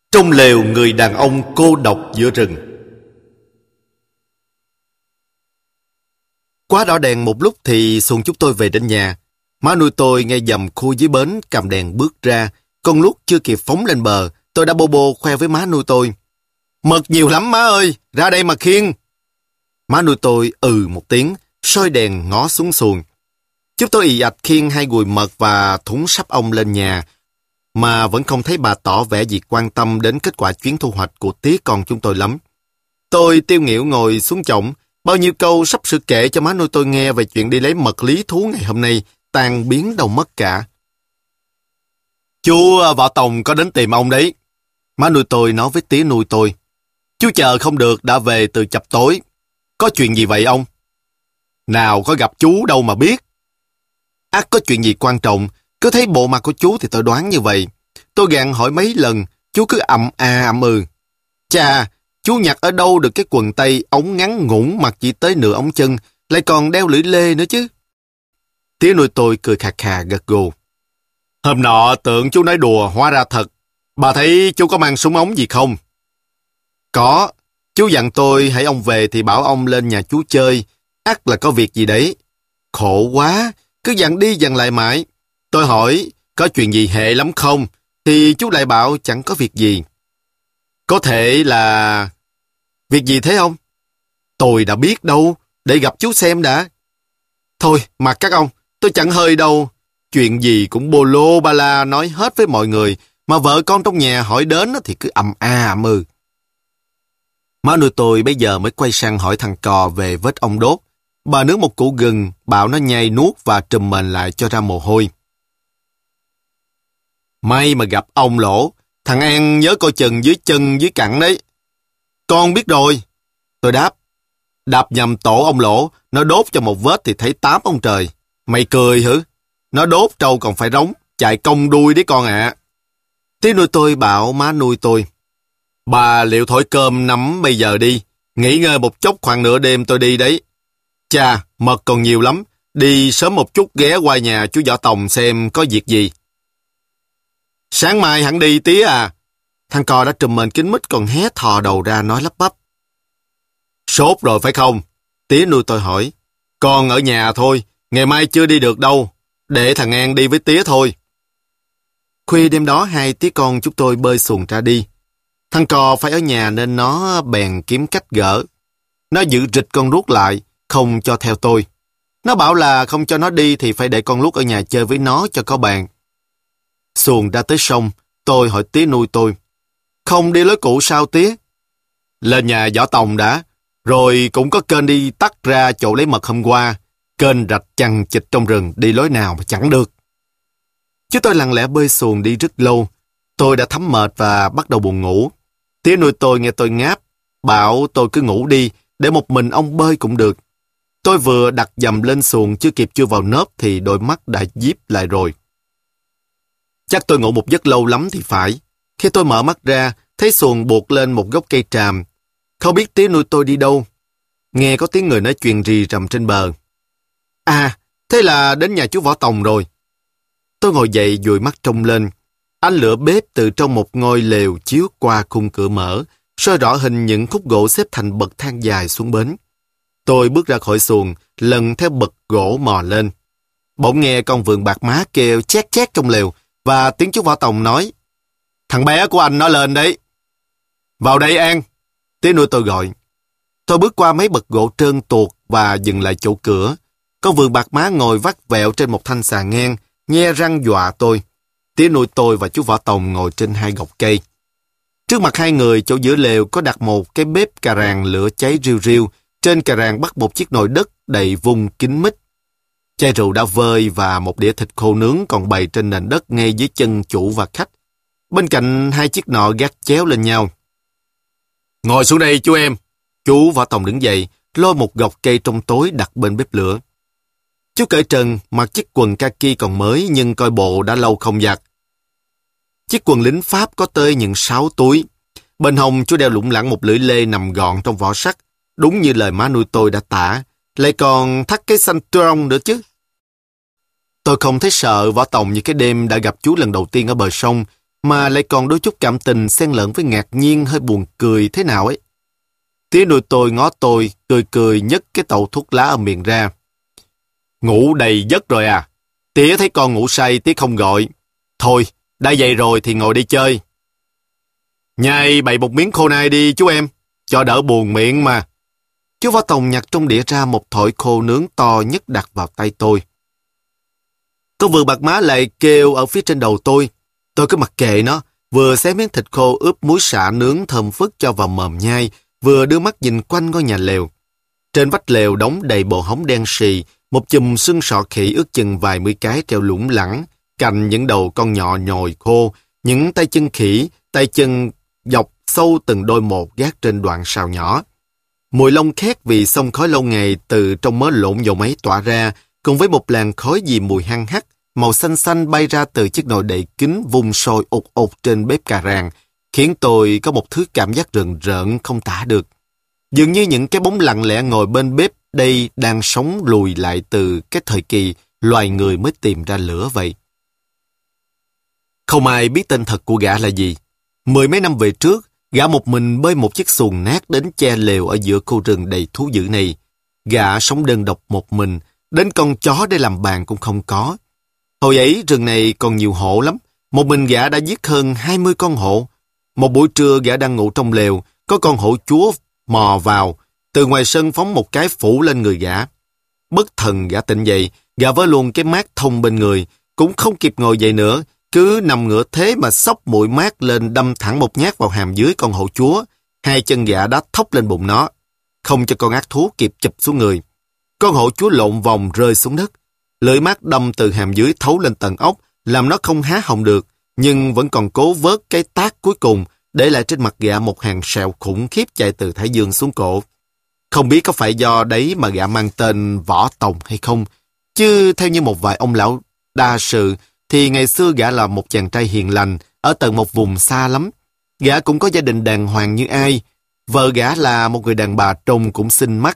Trong lều người đàn ông cô độc giữa rừng. Quá đỏ đèn một lúc thì xuồng chúng tôi về đến nhà. Má nuôi tôi ngay dầm khu dưới bến cầm đèn bước ra. Con lúc chưa kịp phóng lên bờ, tôi đã bô bô khoe với má nuôi tôi. Mực nhiều lắm má ơi, ra đây mà khiêng. Má nuôi tôi một tiếng, soi đèn ngó xuống xuồng. Chúng tôi ì ạch khiêng 2 gùi mật và thúng sắp ong lên nhà, mà vẫn không thấy bà tỏ vẻ gì quan tâm đến kết quả chuyến thu hoạch của tía con chúng tôi lắm. Tôi tiêu nghỉu ngồi xuống chõng, bao nhiêu câu sắp sửa kể cho má nuôi tôi nghe về chuyện đi lấy mật lý thú ngày hôm nay, tan biến đâu mất cả. Chú Võ Tòng có đến tìm ông đấy. Má nuôi tôi nói với tía nuôi tôi. Chú chờ không được đã về từ chập tối. Có chuyện gì vậy ông? Nào có gặp chú đâu mà biết. Ắt có chuyện gì quan trọng, cứ thấy bộ mặt của chú thì tôi đoán như vậy. Tôi gạn hỏi mấy lần, chú cứ ậm ừ. Chà, chú nhặt ở đâu được cái quần tây ống ngắn ngủn mặc chỉ tới nửa ống chân, lại còn đeo lưỡi lê nữa chứ. Tía nuôi tôi cười khà khà gật gù. Hôm nọ tưởng chú nói đùa, hóa ra thật. Bà thấy chú có mang súng ống gì không? Có, chú dặn tôi hãy ông về thì bảo ông lên nhà chú chơi, ắt là có việc gì đấy. Khổ quá, cứ dặn đi dặn lại mãi. Tôi hỏi, có chuyện gì hệ lắm không? Thì chú lại bảo chẳng có việc gì. Có thể là... Việc gì thế ông? Tôi đã biết đâu, để gặp chú xem đã. Thôi, mặc các ông, tôi chẳng hơi đâu. Chuyện gì cũng bô lô ba la nói hết với mọi người, mà vợ con trong nhà hỏi đến thì cứ ậm ừ. Má nuôi tôi bây giờ mới quay sang hỏi thằng Cò về vết ong đốt. Bà nướng một củ gừng, bảo nó nhai nuốt và trùm mền lại cho ra mồ hôi. May mà gặp ông Lỗ, thằng An nhớ coi chừng dưới chân dưới cẳng đấy. Con biết rồi. Tôi đáp. Đạp nhầm tổ ông Lỗ, nó đốt cho một vết thì thấy 8 ông trời. Mày cười hử? Nó đốt trâu còn phải rống, chạy cong đuôi đấy con ạ. Tí nuôi tôi bảo má nuôi tôi. Bà liệu thổi cơm nắm bây giờ đi, nghỉ ngơi một chốc khoảng nửa đêm tôi đi đấy. Chà, mật còn nhiều lắm, đi sớm một chút ghé qua nhà chú Võ Tòng xem có việc gì. Sáng mai hẳn đi tía à. Thằng Cò đã trùm mền kín mít còn hé thò đầu ra nói lắp bắp. Sốt rồi phải không? Tía nuôi tôi hỏi. Con ở nhà thôi, ngày mai chưa đi được đâu. Để thằng An đi với tía thôi. Khuya đêm đó 2 tía con chúng tôi bơi xuồng ra đi. Thằng Cò phải ở nhà nên nó bèn kiếm cách gỡ. Nó giữ rịch con Ruốc lại, không cho theo tôi. Nó bảo là không cho nó đi thì phải để con Ruốc ở nhà chơi với nó cho có bàn. Xuồng ra tới sông, tôi hỏi tía nuôi tôi. Không đi lối cũ sao tía? Lên nhà Võ Tòng đã, rồi cũng có kênh đi tắt ra chỗ lấy mật hôm qua. Kênh rạch chằng chịt trong rừng, đi lối nào mà chẳng được. Chứ tôi lặng lẽ bơi xuồng đi rất lâu. Tôi đã thấm mệt và bắt đầu buồn ngủ. Tía nuôi tôi nghe tôi ngáp, bảo tôi cứ ngủ đi, để một mình ông bơi cũng được. Tôi vừa đặt dầm lên xuồng chưa kịp chui vào nớp thì đôi mắt đã díp lại rồi. Chắc tôi ngủ một giấc lâu lắm thì phải. Khi tôi mở mắt ra, thấy xuồng buộc lên một gốc cây tràm. Không biết tía nuôi tôi đi đâu. Nghe có tiếng người nói chuyện rì rầm trên bờ. À, thế là đến nhà chú Võ Tòng rồi. Tôi ngồi dậy dụi mắt trông lên. Ánh lửa bếp từ trong một ngôi lều chiếu qua khung cửa mở, soi rõ hình những khúc gỗ xếp thành bậc thang dài xuống bến. Tôi bước ra khỏi xuồng, lần theo bậc gỗ mò lên. Bỗng nghe con vượn bạc má kêu chét chét trong lều, và tiếng chú Võ Tòng nói, thằng bé của anh nó lên đấy. Vào đây An. Tía nuôi tôi gọi. Tôi bước qua mấy bậc gỗ trơn tuột và dừng lại chỗ cửa. Con vượn bạc má ngồi vắt vẹo trên một thanh xà ngang, nhe răng dọa tôi. Tía nuôi tôi và chú Võ Tòng ngồi trên 2 gốc cây. Trước mặt 2 người, chỗ giữa lều có đặt một cái bếp cà ràng lửa cháy riu riu. Trên cà ràng bắt một chiếc nồi đất đầy vung kín mít. Chai rượu đã vơi và một đĩa thịt khô nướng còn bày trên nền đất ngay dưới chân chủ và khách. Bên cạnh 2 chiếc nọ gác chéo lên nhau. Ngồi xuống đây chú em. Chú Võ Tòng đứng dậy, lôi một gọc cây trong tối đặt bên bếp lửa. Chú cởi trần, mặc chiếc quần kaki còn mới nhưng coi bộ đã lâu không giặt. Chiếc quần lính Pháp có tới những 6 túi. Bên hông chú đeo lủng lẳng một lưỡi lê nằm gọn trong vỏ sắt, đúng như lời má nuôi tôi đã tả, lại còn thắt cái xanh trông nữa chứ. Tôi không thấy sợ Võ Tòng như cái đêm đã gặp chú lần đầu tiên ở bờ sông, mà lại còn đôi chút cảm tình xen lẫn với ngạc nhiên hơi buồn cười thế nào ấy. Tía nuôi tôi ngó tôi, cười cười nhấc cái tẩu thuốc lá ở miệng ra. Ngủ đầy giấc rồi à? Tía thấy con ngủ say, tía không gọi. Thôi, đã dậy rồi thì ngồi đi chơi. Nhai bày một miếng khô nai đi chú em, cho đỡ buồn miệng mà. Chú Võ Tòng nhặt trong đĩa ra một thỏi khô nướng to nhất đặt vào tay tôi. Con vừa bạc má lại kêu ở phía trên đầu tôi. Tôi cứ mặc kệ nó, vừa xé miếng thịt khô ướp muối sả nướng thơm phức cho vào mồm nhai, vừa đưa mắt nhìn quanh ngôi nhà lều. Trên vách lều đóng đầy bộ hóng đen xì, một chùm xương sọ khỉ ước chừng vài mươi cái treo lủng lẳng, cạnh những đầu con nhọ nhồi khô, những tay chân khỉ, tay chân dọc sâu từng đôi một gác trên đoạn sào nhỏ. Mùi lông khét vì xông khói lâu ngày từ trong mớ lộn dầu máy tỏa ra, cùng với một làn khói dì mùi hăng hắc, màu xanh xanh bay ra từ chiếc nồi đậy kín vung sôi ột ột trên bếp cà ràng, khiến tôi có một thứ cảm giác rợn rợn không tả được. Dường như những cái bóng lặng lẽ ngồi bên bếp đây đang sống lùi lại từ cái thời kỳ loài người mới tìm ra lửa vậy. Không ai biết tên thật của gã là gì. 10 mấy năm về trước, gã một mình bơi một chiếc xuồng nát đến che lều ở giữa khu rừng đầy thú dữ này. Gã sống đơn độc một mình, đến con chó để làm bạn cũng không có. Hồi ấy rừng này còn nhiều hổ lắm. Một mình gã đã giết hơn 20 con hổ. Một buổi trưa gã đang ngủ trong lều, có con hổ chúa mò vào, từ ngoài sân phóng một cái phủ lên người gã. Bất thần gã tỉnh dậy, gã vớ luôn cái mác thông bên người, cũng không kịp ngồi dậy nữa, cứ nằm ngửa thế mà xốc mũi mác lên đâm thẳng một nhát vào hàm dưới con hổ chúa. Hai chân gã đã thốc lên bụng nó, không cho con ác thú kịp chụp xuống người. Con hổ chúa lộn vòng rơi xuống đất. Lưỡi mác đâm từ hàm dưới thấu lên tận ốc, làm nó không há họng được, nhưng vẫn còn cố vớt cái tát cuối cùng, để lại trên mặt gã một hàng sẹo khủng khiếp chạy từ thái dương xuống cổ. Không biết có phải do đấy mà gã mang tên Võ Tòng hay không, chứ theo như một vài ông lão đa sự, thì ngày xưa gã là một chàng trai hiền lành, ở tận một vùng xa lắm. Gã cũng có gia đình đàng hoàng như ai. Vợ gã là một người đàn bà trông cũng xinh mắt.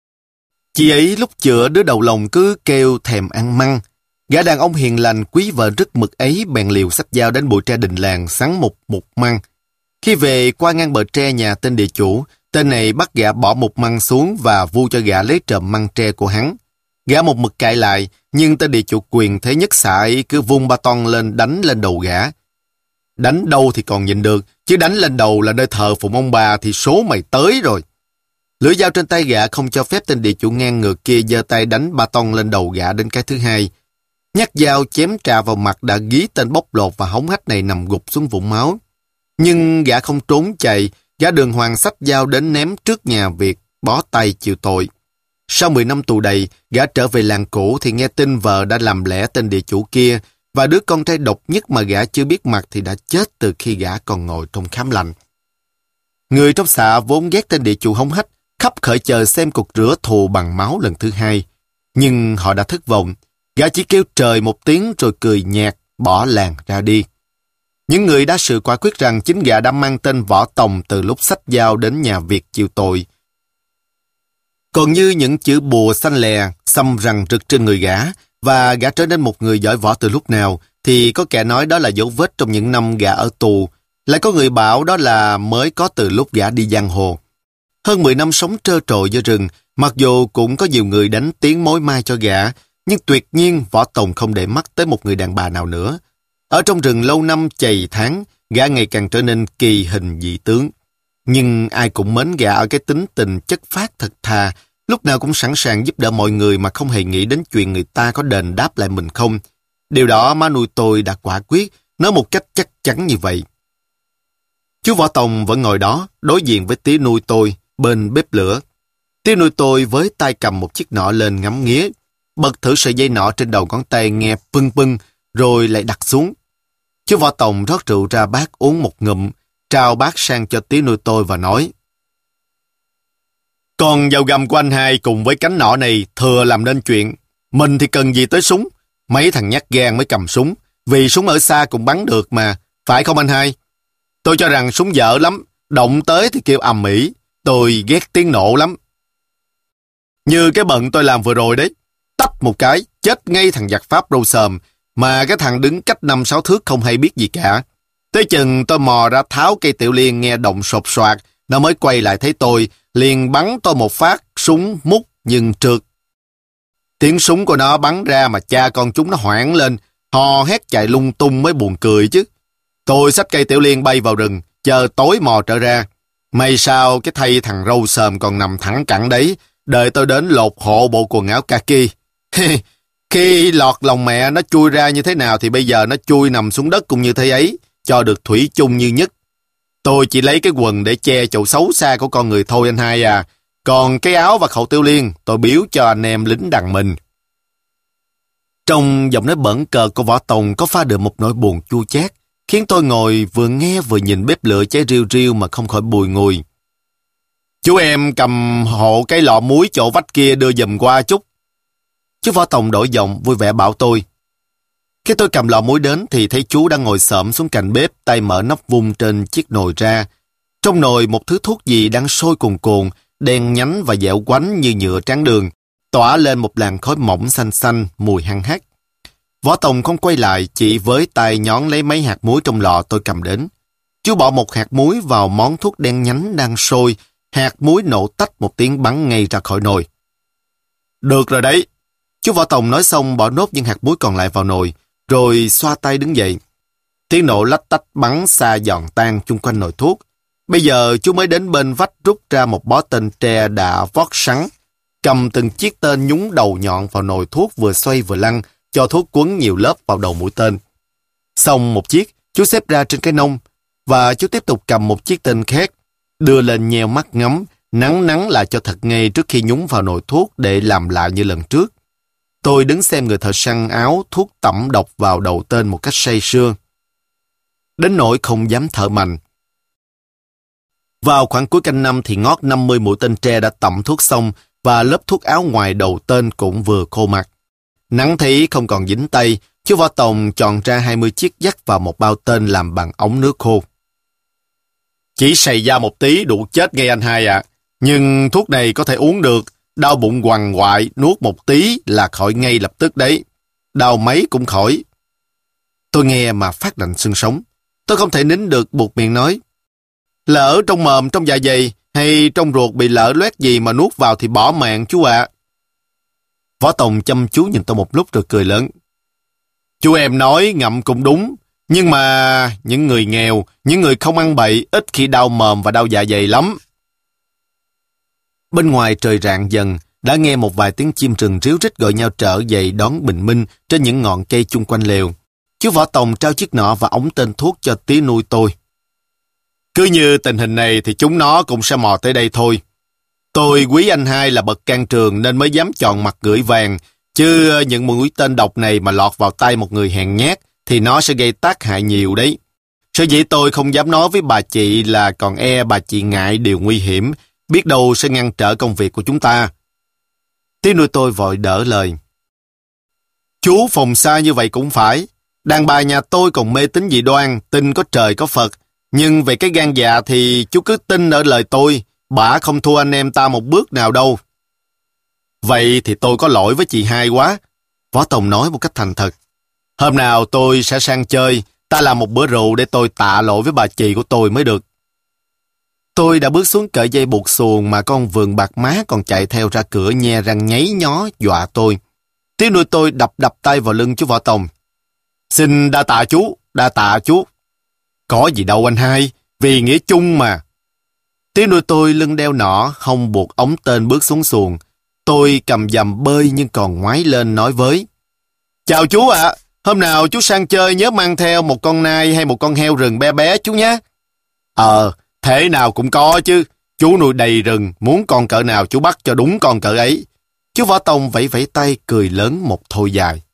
Chị ấy lúc chữa đứa đầu lòng cứ kêu thèm ăn măng. Gã đàn ông hiền lành quý vợ rất mực ấy bèn liều xách dao đến bụi tre đình làng sắn một măng. Khi về qua ngang bờ tre nhà tên địa chủ, tên này bắt gã bỏ một măng xuống và vu cho gã lấy trộm măng tre của hắn. Gã một mực cãi lại, nhưng tên địa chủ quyền thế nhất xã ấy cứ vung ba ton lên đánh lên đầu gã. Đánh đâu thì còn nhìn được, chứ đánh lên đầu là nơi thờ phụng ông bà thì số mày tới rồi. Lưỡi dao trên tay gã không cho phép tên địa chủ ngang ngược kia giơ tay đánh ba ton lên đầu gã đến cái thứ hai. Nhát dao chém trà vào mặt đã gí tên bóc lột và hống hách này nằm gục xuống vũng máu. Nhưng gã không trốn chạy, gã đường hoàng xách dao đến ném trước nhà Việt, bó tay chịu tội. Sau 10 năm tù đầy, gã trở về làng cũ thì nghe tin vợ đã làm lẽ tên địa chủ kia, và đứa con trai độc nhất mà gã chưa biết mặt thì đã chết từ khi gã còn ngồi trong khám lạnh. Người trong xã vốn ghét tên địa chủ hống hách, khắp khởi chờ xem cuộc rửa thù bằng máu lần thứ hai. Nhưng họ đã thất vọng, gã chỉ kêu trời một tiếng rồi cười nhạt, bỏ làng ra đi. Những người đa sự quả quyết rằng chính gã đã mang tên Võ Tòng từ lúc xách dao đến nhà Việt chịu tội. Còn như những chữ bùa xanh lè, xăm rằng rực trên người gã, và gã trở nên một người giỏi võ từ lúc nào, thì có kẻ nói đó là dấu vết trong những năm gã ở tù. Lại có người bảo đó là mới có từ lúc gã đi giang hồ. Hơn 10 năm sống trơ trội giữa rừng, mặc dù cũng có nhiều người đánh tiếng mối mai cho gã, nhưng tuyệt nhiên Võ Tòng không để mắt tới một người đàn bà nào nữa. Ở trong rừng lâu năm chày tháng, gã ngày càng trở nên kỳ hình dị tướng. Nhưng ai cũng mến gã ở cái tính tình chất phác thật thà, lúc nào cũng sẵn sàng giúp đỡ mọi người mà không hề nghĩ đến chuyện người ta có đền đáp lại mình không. Điều đó má nuôi tôi đã quả quyết, nói một cách chắc chắn như vậy. Chú Võ Tòng vẫn ngồi đó, đối diện với tía nuôi tôi, bên bếp lửa. Tía nuôi tôi với tay cầm một chiếc nỏ lên ngắm nghía, bật thử sợi dây nỏ trên đầu ngón tay nghe pưng pưng, rồi lại đặt xuống. Chú Võ Tòng rót rượu ra bát uống một ngụm, trao bát sang cho tía nuôi tôi và nói: Con dao găm của anh hai cùng với cánh nỏ này thừa làm nên chuyện. Mình thì cần gì tới súng, mấy thằng nhát gan mới cầm súng, vì súng ở xa cũng bắn được mà, phải không anh hai? Tôi cho rằng súng dở lắm, động tới thì kêu ầm ĩ, tôi ghét tiếng nổ lắm. Như cái bận tôi làm vừa rồi đấy, tách một cái, chết ngay thằng giặc Pháp râu sờm, mà cái thằng đứng cách 5-6 thước không hay biết gì cả. Tới chừng tôi mò ra tháo cây tiểu liên nghe động sột soạt, nó mới quay lại thấy tôi, liền bắn tôi một phát, súng mút nhưng trượt. Tiếng súng của nó bắn ra mà cha con chúng nó hoảng lên, hò hét chạy lung tung mới buồn cười chứ. Tôi xách cây tiểu liên bay vào rừng, chờ tối mò trở ra. May sao cái thây thằng râu sờm còn nằm thẳng cẳng đấy, đợi tôi đến lột hộ bộ quần áo kaki. Khi lọt lòng mẹ nó chui ra như thế nào thì bây giờ nó chui nằm xuống đất cũng như thế ấy, cho được thủy chung như nhất. Tôi chỉ lấy cái quần để che chỗ xấu xa của con người thôi anh hai à. Còn cái áo và khẩu tiểu liên tôi biếu cho anh em lính đằng mình. Trong giọng nói bẩn cợt của Võ Tòng có pha được một nỗi buồn chua chát, khiến tôi ngồi vừa nghe vừa nhìn bếp lửa cháy riu riu mà không khỏi bùi ngùi. Chú em cầm hộ cái lọ muối chỗ vách kia đưa giùm qua chút. Chú Võ Tòng đổi giọng vui vẻ bảo tôi. Khi tôi cầm lọ muối đến thì thấy chú đang ngồi xổm xuống cạnh bếp, tay mở nắp vung trên chiếc nồi ra. Trong nồi một thứ thuốc gì đang sôi cuồn cuộn, đen nhánh và dẻo quánh như nhựa tráng đường, tỏa lên một làn khói mỏng xanh xanh, mùi hăng hắc. Võ Tòng không quay lại, chỉ với tay nhón lấy mấy hạt muối trong lọ tôi cầm đến. Chú bỏ một hạt muối vào món thuốc đen nhánh đang sôi, hạt muối nổ tách một tiếng bắn ngay ra khỏi nồi. Được rồi đấy. Chú Võ Tòng nói xong bỏ nốt những hạt muối còn lại vào nồi, rồi xoa tay đứng dậy. Tiếng nổ lách tách bắn xa giòn tan chung quanh nồi thuốc. Bây giờ chú mới đến bên vách rút ra một bó tên tre đã vót sắn, cầm từng chiếc tên nhúng đầu nhọn vào nồi thuốc vừa xoay vừa lăn, cho thuốc quấn nhiều lớp vào đầu mũi tên. Xong một chiếc, chú xếp ra trên cái nông, và chú tiếp tục cầm một chiếc tên khác, đưa lên nheo mắt ngắm, nắng lại cho thật ngay trước khi nhúng vào nồi thuốc để làm lại như lần trước. Tôi đứng xem người thợ săn áo thuốc tẩm độc vào đầu tên một cách say sưa, đến nỗi không dám thở mạnh. Vào khoảng cuối canh năm thì ngót 50 mũi tên tre đã tẩm thuốc xong và lớp thuốc áo ngoài đầu tên cũng vừa khô mặt. Nắng thấy không còn dính tay, chú Võ Tòng chọn ra 20 chiếc dắt vào một bao tên làm bằng ống nước khô. Chỉ sầy da một tí đủ chết ngay anh hai ạ. Nhưng thuốc này có thể uống được, đau bụng quằn quại, nuốt một tí là khỏi ngay lập tức đấy. Đau mấy cũng khỏi. Tôi nghe mà phát lạnh xương sống. Tôi không thể nín được buột miệng nói. Lỡ trong mồm, trong dạ dày hay trong ruột bị lỡ loét gì mà nuốt vào thì bỏ mạng chú ạ. Võ Tòng chăm chú nhìn tôi một lúc rồi cười lớn. Chú em nói ngậm cũng đúng, nhưng mà những người nghèo, những người không ăn bậy ít khi đau mồm và đau dạ dày lắm. Bên ngoài trời rạng dần, đã nghe một vài tiếng chim rừng ríu rít gọi nhau trở dậy đón bình minh trên những ngọn cây chung quanh lều. Chú Võ Tòng trao chiếc nọ và ống tên thuốc cho tí nuôi tôi. Cứ như tình hình này thì chúng nó cũng sẽ mò tới đây thôi. Tôi quý anh hai là bậc can trường nên mới dám chọn mặt gửi vàng, chứ những mũi tên độc này mà lọt vào tay một người hèn nhát thì nó sẽ gây tác hại nhiều đấy. Sở dĩ tôi không dám nói với bà chị là còn e bà chị ngại điều nguy hiểm, biết đâu sẽ ngăn trở công việc của chúng ta. Tí nuôi tôi vội đỡ lời. Chú phòng xa như vậy cũng phải. Đàn bà nhà tôi còn mê tín dị đoan, tin có trời có Phật. Nhưng về cái gan dạ thì chú cứ tin ở lời tôi, bả không thua anh em ta một bước nào đâu. Vậy thì tôi có lỗi với chị hai quá. Võ Tòng nói một cách thành thật. Hôm nào tôi sẽ sang chơi, ta làm một bữa rượu để tôi tạ lỗi với bà chị của tôi mới được. Tôi đã bước xuống cởi dây buộc xuồng mà con vườn bạc má còn chạy theo ra cửa nhe răng nháy nhó dọa tôi. Tiếng nuôi tôi đập tay vào lưng chú Võ Tòng. Xin đa tạ chú, đa tạ chú. Có gì đâu anh hai, vì nghĩa chung mà. Tiếng nuôi tôi lưng đeo nỏ, hông buộc ống tên bước xuống xuồng. Tôi cầm dầm bơi nhưng còn ngoái lên nói với. Chào chú ạ, hôm nào chú sang chơi nhớ mang theo một con nai hay một con heo rừng bé bé chú nhé. Thế nào cũng có chứ. Chú nuôi đầy rừng, muốn con cỡ nào chú bắt cho đúng con cỡ ấy. Chú Võ Tòng vẫy vẫy tay cười lớn một thôi dài.